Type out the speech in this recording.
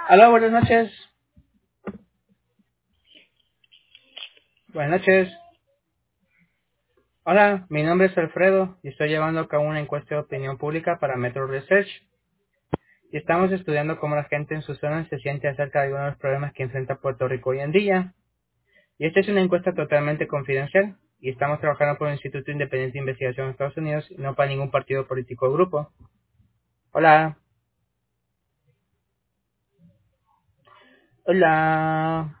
Hola, buenas noches. Buenas noches. Hola, mi nombre es Alfredo y estoy llevando a cabo una encuesta de opinión pública para Metro Research. Y estamos estudiando cómo la gente en su zona se siente acerca de algunos de los problemas que enfrenta Puerto Rico hoy en día. Y esta es una encuesta totalmente confidencial y estamos trabajando por un instituto independiente de investigación en Estados Unidos y no para ningún partido político o grupo. Hola. Hola.